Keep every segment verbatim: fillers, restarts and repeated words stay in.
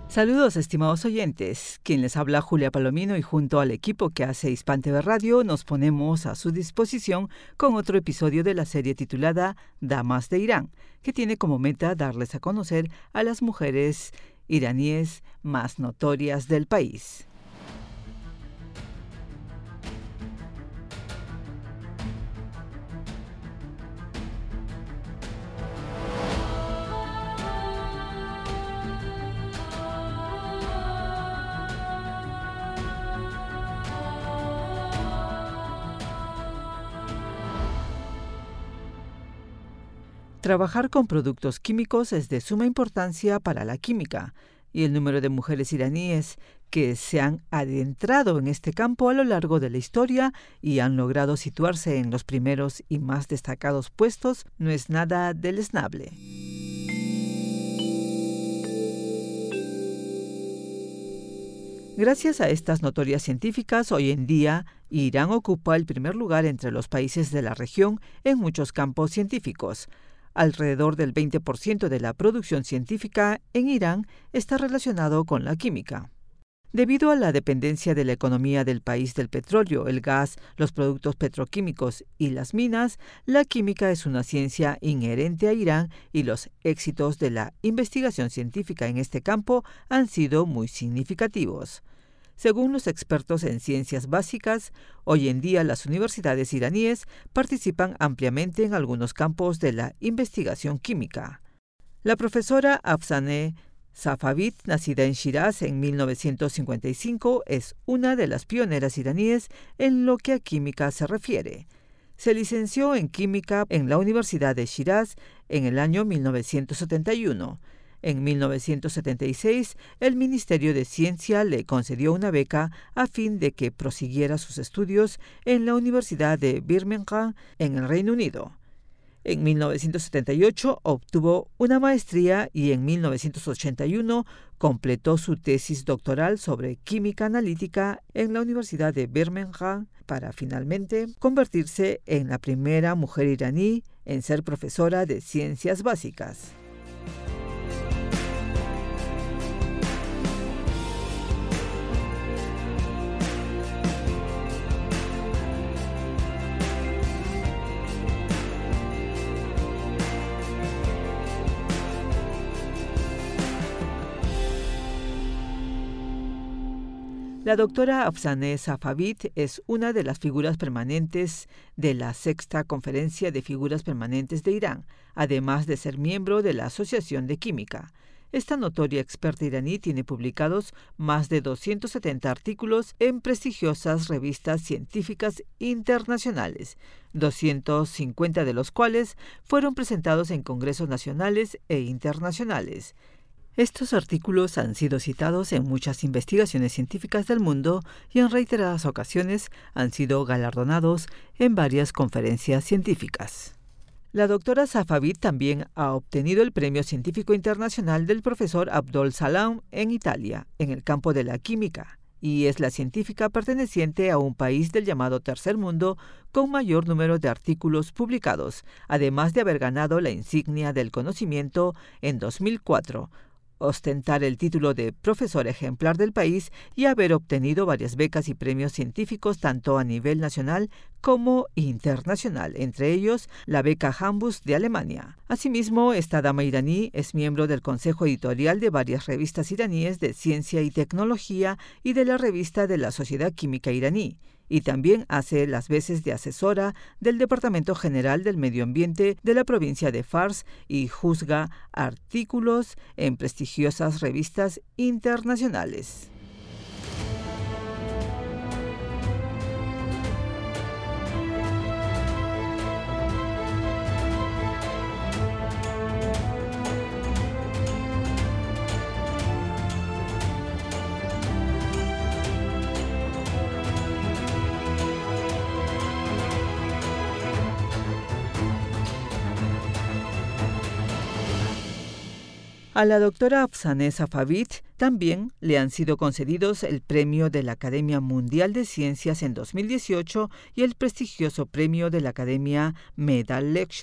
Saludos, estimados oyentes. Quien les habla, Julia Palomino, y junto al equipo que hace Hispan T V Radio nos ponemos a su disposición con otro episodio de la serie titulada Damas de Irán, que tiene como meta darles a conocer a las mujeres iraníes más notorias del país. Trabajar con productos químicos es de suma importancia para la química, y el número de mujeres iraníes que se han adentrado en este campo a lo largo de la historia y han logrado situarse en los primeros y más destacados puestos no es nada deleznable. Gracias a estas notorias científicas, hoy en día Irán ocupa el primer lugar entre los países de la región en muchos campos científicos. Alrededor del veinte por ciento de la producción científica en Irán está relacionado con la química. Debido a la dependencia de la economía del país del petróleo, el gas, los productos petroquímicos y las minas, la química es una ciencia inherente a Irán y los éxitos de la investigación científica en este campo han sido muy significativos. Según los expertos en ciencias básicas, hoy en día las universidades iraníes participan ampliamente en algunos campos de la investigación química. La profesora Afsaneh Safavid, nacida en Shiraz en mil novecientos cincuenta y cinco, es una de las pioneras iraníes en lo que a química se refiere. Se licenció en química en la Universidad de Shiraz en el año mil novecientos setenta y uno. En mil novecientos setenta y seis, el Ministerio de Ciencia le concedió una beca a fin de que prosiguiera sus estudios en la Universidad de Birmingham, en el Reino Unido. En mil novecientos setenta y ocho obtuvo una maestría y en mil novecientos ochenta y uno completó su tesis doctoral sobre química analítica en la Universidad de Birmingham para finalmente convertirse en la primera mujer iraní en ser profesora de ciencias básicas. La doctora Afsaneh Safavid es una de las figuras permanentes de la Sexta Conferencia de Figuras Permanentes de Irán, además de ser miembro de la Asociación de Química. Esta notoria experta iraní tiene publicados más de doscientos setenta artículos en prestigiosas revistas científicas internacionales, doscientos cincuenta de los cuales fueron presentados en congresos nacionales e internacionales. Estos artículos han sido citados en muchas investigaciones científicas del mundo y en reiteradas ocasiones han sido galardonados en varias conferencias científicas. La doctora Safavid también ha obtenido el Premio Científico Internacional del profesor Abdol Salam en Italia, en el campo de la química, y es la científica perteneciente a un país del llamado Tercer Mundo con mayor número de artículos publicados, además de haber ganado la insignia del conocimiento en dos mil cuatro, ostentar el título de profesor ejemplar del país y haber obtenido varias becas y premios científicos tanto a nivel nacional como internacional, entre ellos la beca Hambus de Alemania. Asimismo, esta dama iraní es miembro del consejo editorial de varias revistas iraníes de ciencia y tecnología y de la revista de la Sociedad Química Iraní, y también hace las veces de asesora del Departamento General del Medio Ambiente de la provincia de Fars y juzga artículos en prestigiosas revistas internacionales. A la doctora Afsaneh Safavid también le han sido concedidos el premio de la Academia Mundial de Ciencias en dos mil dieciocho y el prestigioso premio de la Academia Medal Lecture.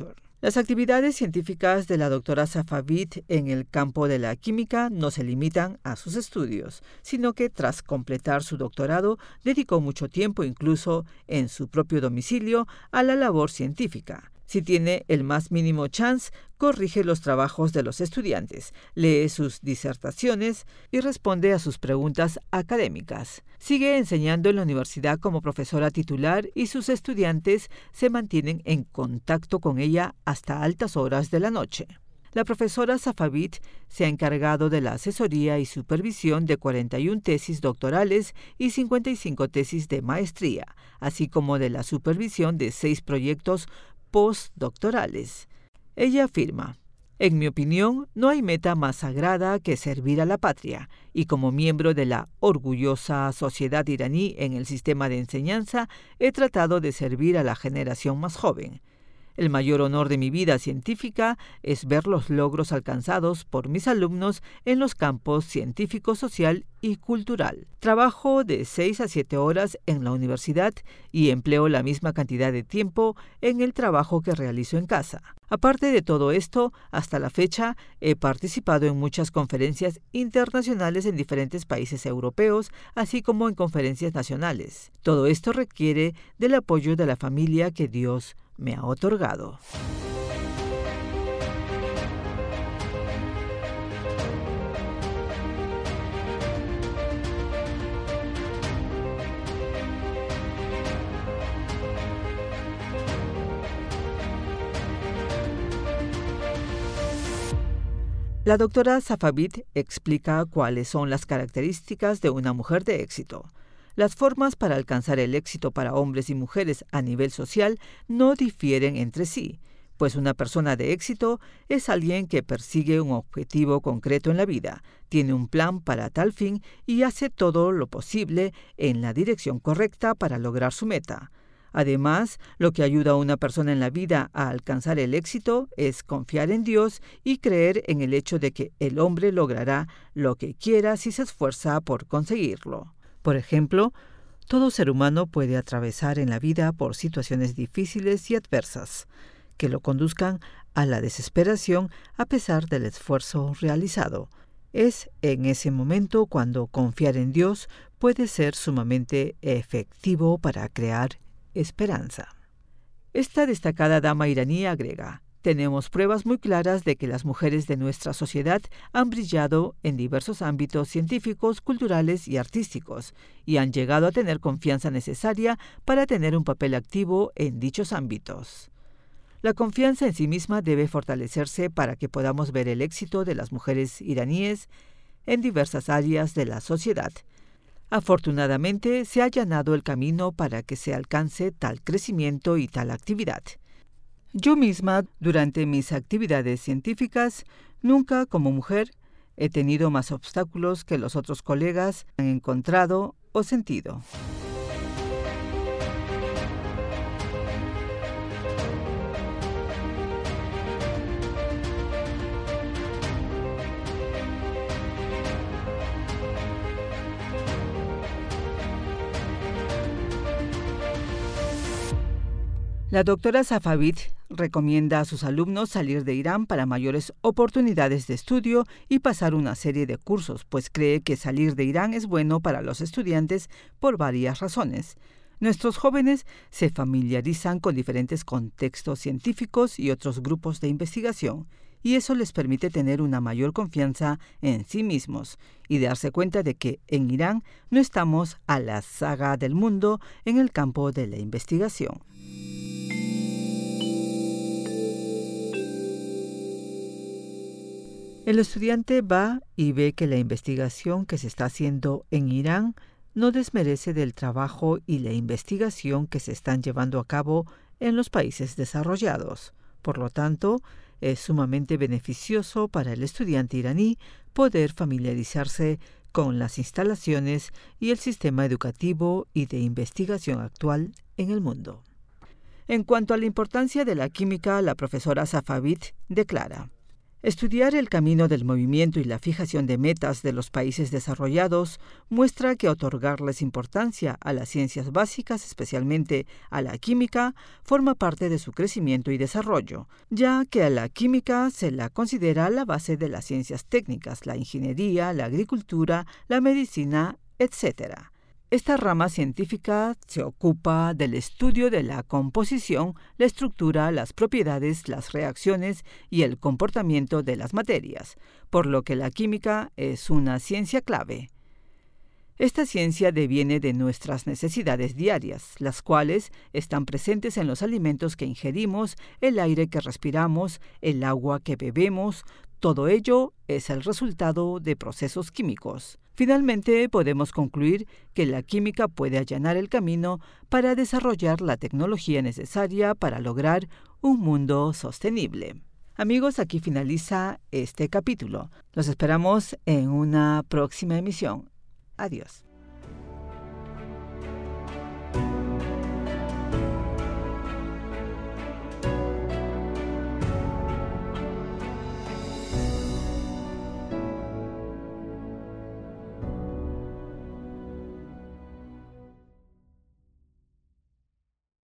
Las actividades científicas de la doctora Safavid en el campo de la química no se limitan a sus estudios, sino que tras completar su doctorado dedicó mucho tiempo, incluso en su propio domicilio, a la labor científica. Si tiene el más mínimo chance, corrige los trabajos de los estudiantes, lee sus disertaciones y responde a sus preguntas académicas. Sigue enseñando en la universidad como profesora titular y sus estudiantes se mantienen en contacto con ella hasta altas horas de la noche. La profesora Safavid se ha encargado de la asesoría y supervisión de cuarenta y una tesis doctorales y cincuenta y cinco tesis de maestría, así como de la supervisión de seis proyectos postdoctorales. Ella afirma: en mi opinión, no hay meta más sagrada que servir a la patria, y como miembro de la orgullosa sociedad iraní en el sistema de enseñanza, he tratado de servir a la generación más joven. El mayor honor de mi vida científica es ver los logros alcanzados por mis alumnos en los campos científico, social y cultural. Trabajo de seis a siete horas en la universidad y empleo la misma cantidad de tiempo en el trabajo que realizo en casa. Aparte de todo esto, hasta la fecha he participado en muchas conferencias internacionales en diferentes países europeos, así como en conferencias nacionales. Todo esto requiere del apoyo de la familia que Dios me ha otorgado. La doctora Safavid explica cuáles son las características de una mujer de éxito. Las formas para alcanzar el éxito para hombres y mujeres a nivel social no difieren entre sí, pues una persona de éxito es alguien que persigue un objetivo concreto en la vida, tiene un plan para tal fin y hace todo lo posible en la dirección correcta para lograr su meta. Además, lo que ayuda a una persona en la vida a alcanzar el éxito es confiar en Dios y creer en el hecho de que el hombre logrará lo que quiera si se esfuerza por conseguirlo. Por ejemplo, todo ser humano puede atravesar en la vida por situaciones difíciles y adversas, que lo conduzcan a la desesperación a pesar del esfuerzo realizado. Es en ese momento cuando confiar en Dios puede ser sumamente efectivo para crear esperanza. Esta destacada dama iraní agrega: tenemos pruebas muy claras de que las mujeres de nuestra sociedad han brillado en diversos ámbitos científicos, culturales y artísticos, y han llegado a tener confianza necesaria para tener un papel activo en dichos ámbitos. La confianza en sí misma debe fortalecerse para que podamos ver el éxito de las mujeres iraníes en diversas áreas de la sociedad. Afortunadamente, se ha allanado el camino para que se alcance tal crecimiento y tal actividad. Yo misma, durante mis actividades científicas, nunca como mujer he tenido más obstáculos que los otros colegas han encontrado o sentido. La doctora Safavid recomienda a sus alumnos salir de Irán para mayores oportunidades de estudio y pasar una serie de cursos, pues cree que salir de Irán es bueno para los estudiantes por varias razones. Nuestros jóvenes se familiarizan con diferentes contextos científicos y otros grupos de investigación, y eso les permite tener una mayor confianza en sí mismos y darse cuenta de que en Irán no estamos a la zaga del mundo en el campo de la investigación. El estudiante va y ve que la investigación que se está haciendo en Irán no desmerece del trabajo y la investigación que se están llevando a cabo en los países desarrollados. Por lo tanto, es sumamente beneficioso para el estudiante iraní poder familiarizarse con las instalaciones y el sistema educativo y de investigación actual en el mundo. En cuanto a la importancia de la química, la profesora Safavid declara: Estudiar el camino del movimiento y la fijación de metas de los países desarrollados muestra que otorgarles importancia a las ciencias básicas, especialmente a la química, forma parte de su crecimiento y desarrollo, ya que a la química se la considera la base de las ciencias técnicas, la ingeniería, la agricultura, la medicina, etcétera. Esta rama científica se ocupa del estudio de la composición, la estructura, las propiedades, las reacciones y el comportamiento de las materias, por lo que la química es una ciencia clave. Esta ciencia deviene de nuestras necesidades diarias, las cuales están presentes en los alimentos que ingerimos, el aire que respiramos, el agua que bebemos. Todo ello es el resultado de procesos químicos. Finalmente, podemos concluir que la química puede allanar el camino para desarrollar la tecnología necesaria para lograr un mundo sostenible. Amigos, aquí finaliza este capítulo. Los esperamos en una próxima emisión. Adiós.